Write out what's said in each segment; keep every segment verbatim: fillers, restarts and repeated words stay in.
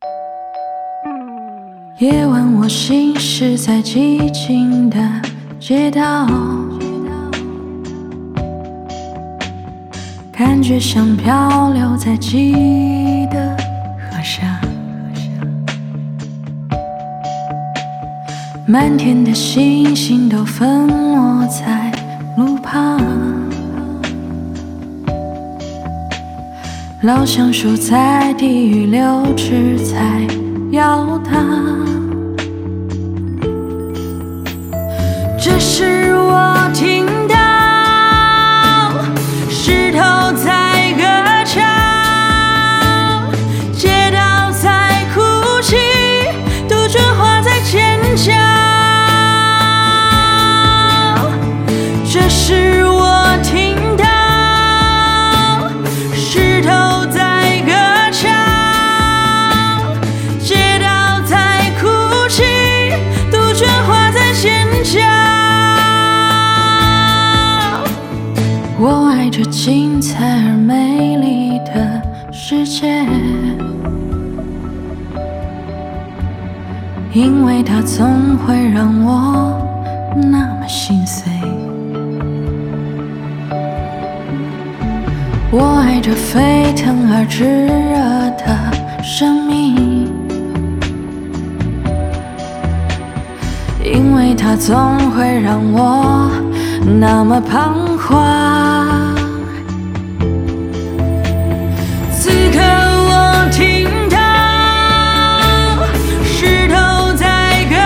夜晚我行驶在寂静的街道，感觉像漂流在记忆的河上，满天的星星都分落在路旁，老橡树在地狱流枝在摇荡。这时我听到石头在歌唱，街道在哭泣，杜鹃花在尖叫。这时我听到石头在歌唱，街道在哭泣，杜鹃花在尖叫。我爱这精彩而美丽的世界，因为它总会让我那么心碎。我爱这沸腾而炙热的生命，因为它总会让我那么彷徨。此刻我听到石头在歌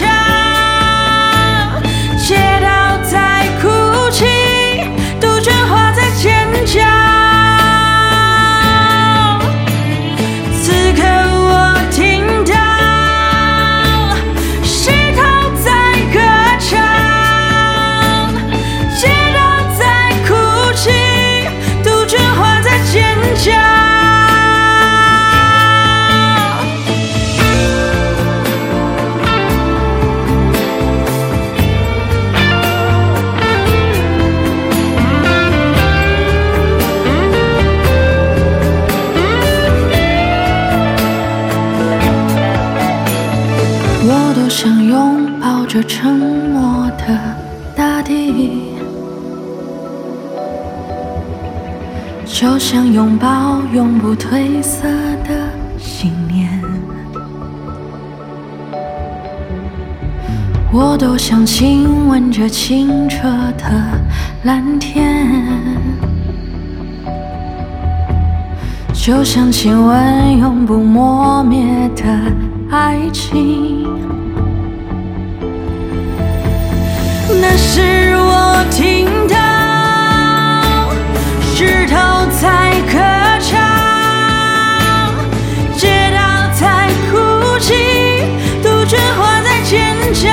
唱，街道在哭泣，杜鹃花在尖叫。此刻我听到石头在歌唱，街道在哭泣，杜鹃花在尖叫。我多想拥抱这沉默的大地，就像拥抱永不褪色的信念。我多想亲吻这清澈的蓝天，就像亲吻永不磨灭的爱情。那时我听到石头在歌唱，街道在哭泣，杜鹃花在尖叫。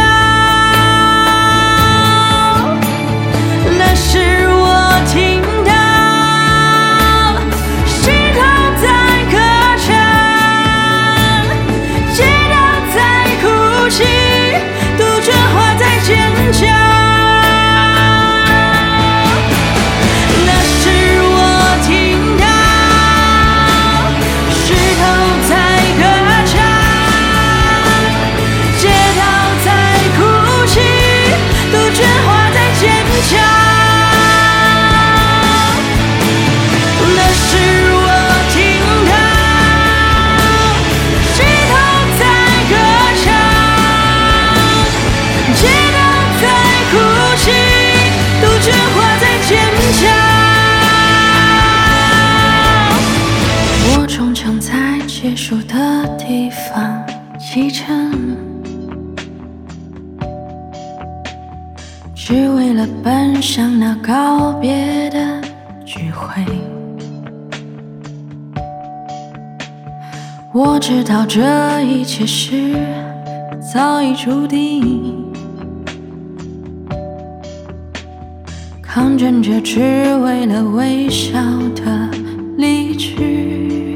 那时我听到石头在歌唱，街道在哭泣，杜鹃花在尖叫。我终将在结束的地方启程，只为了奔向那告别的聚会。我知道这一切事早已注定，抗争着只为了微笑的离去。